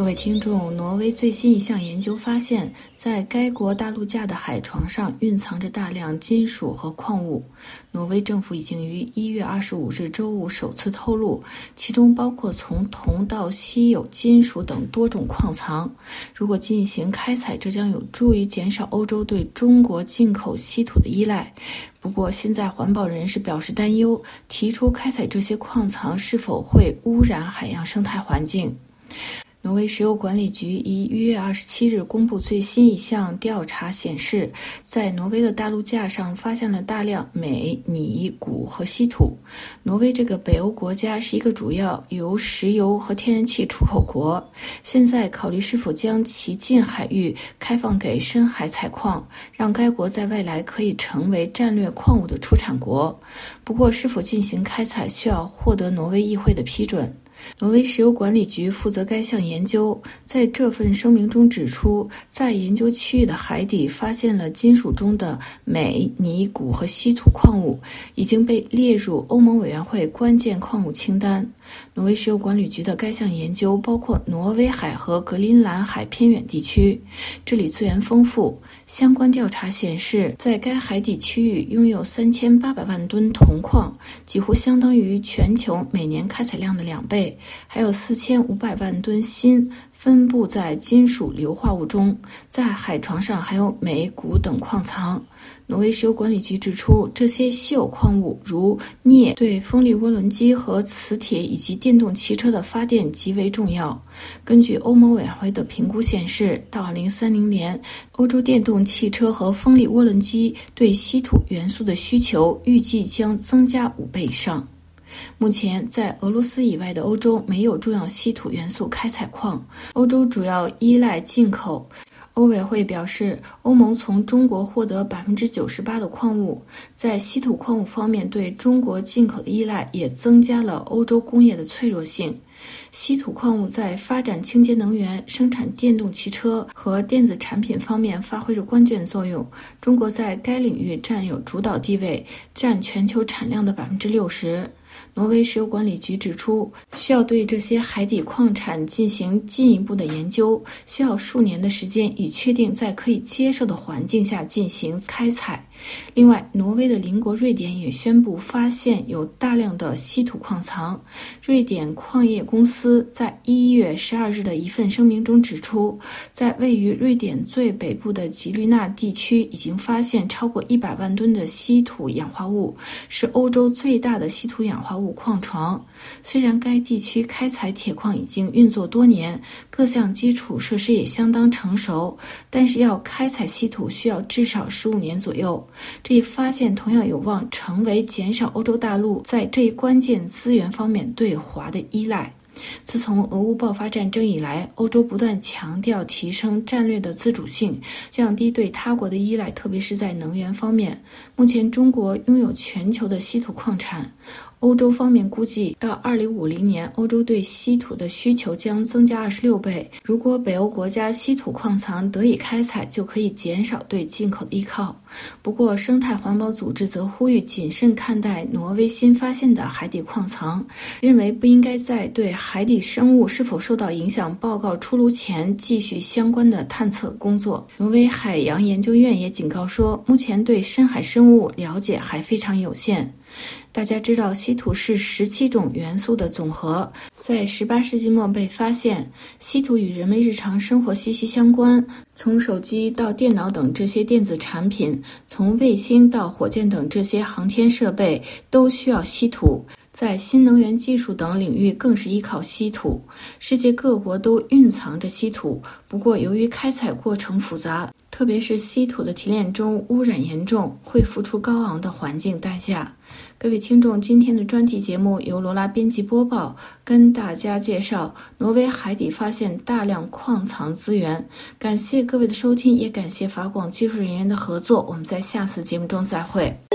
位听众，挪威最新一项研究发现，在该国大陆架的海床上蕴藏着大量金属和矿物。挪威政府已经于1月25日周五首次透露，其中包括从铜到稀有金属等多种矿藏。如果进行开采，这将有助于减少欧洲对中国进口稀土的依赖。不过，现在环保人士表示担忧，提出开采这些矿藏是否会污染海洋生态环境。挪威石油管理局于1月27日公布最新一项调查显示，在挪威的大陆架上发现了大量镁、锂、钴和稀土。挪威这个北欧国家是一个主要由石油和天然气出口国，现在考虑是否将其近海域开放给深海采矿，让该国在未来可以成为战略矿物的出产国。不过，是否进行开采需要获得挪威议会的批准。挪威石油管理局负责该项研究，在这份声明中指出，在研究区域的海底发现了金属中的镁、锂、钴和稀土矿物，已经被列入欧盟委员会关键矿物清单。挪威石油管理局的该项研究包括挪威海和格陵兰海偏远地区，这里资源丰富。相关调查显示，在该海底区域拥有3800万吨铜矿，几乎相当于全球每年开采量的2倍，还有4500万吨锌分布在金属硫化物中，在海床上还有镁、钴等矿藏。挪威石油管理局指出，这些稀有矿物如镍对风力涡轮机和磁铁以及电动汽车的发电极为重要。根据欧盟委员会的评估显示，到2030年，欧洲电动汽车和风力涡轮机对稀土元素的需求预计将增加5倍以上。目前，在俄罗斯以外的欧洲没有重要稀土元素开采矿，欧洲主要依赖进口。欧委会表示，欧盟从中国获得98%的矿物，在稀土矿物方面对中国进口的依赖也增加了欧洲工业的脆弱性。稀土矿物在发展清洁能源、生产电动汽车和电子产品方面发挥着关键作用。中国在该领域占有主导地位，占全球产量的60%。挪威石油管理局指出，需要对这些海底矿产进行进一步的研究，需要数年的时间，以确定在可以接受的环境下进行开采。另外，挪威的邻国瑞典也宣布发现有大量的稀土矿藏。瑞典矿业公司在1月12日的一份声明中指出，在位于瑞典最北部的吉律纳地区已经发现超过100万吨的稀土氧化物，是欧洲最大的稀土氧化物矿床。虽然该地区开采铁矿已经运作多年，各项基础设施也相当成熟，但是要开采稀土需要至少15年左右。这一发现同样有望成为减少欧洲大陆在这一关键资源方面对华的依赖。自从俄乌爆发战争以来，欧洲不断强调提升战略的自主性，降低对他国的依赖，特别是在能源方面。目前中国拥有全球的稀土矿产，欧洲方面估计到2050年，欧洲对稀土的需求将增加26倍。如果北欧国家稀土矿藏得以开采，就可以减少对进口的依靠。不过，生态环保组织则呼吁谨慎看待挪威新发现的海底矿藏，认为不应该在对海底生物是否受到影响报告出炉前继续相关的探测工作。挪威海洋研究院也警告说，目前对深海生物了解还非常有限。大家知道，稀土是17种元素的总和，在18世纪末被发现。稀土与人们日常生活息息相关，从手机到电脑等这些电子产品，从卫星到火箭等这些航天设备都需要稀土。在新能源技术等领域更是依靠稀土。世界各国都蕴藏着稀土，不过由于开采过程复杂，特别是稀土的提炼中污染严重，会付出高昂的环境代价。各位听众，今天的专题节目由罗拉编辑播报，跟大家介绍挪威海底发现大量矿藏资源。感谢各位的收听，也感谢法广技术人员的合作。我们在下次节目中再会。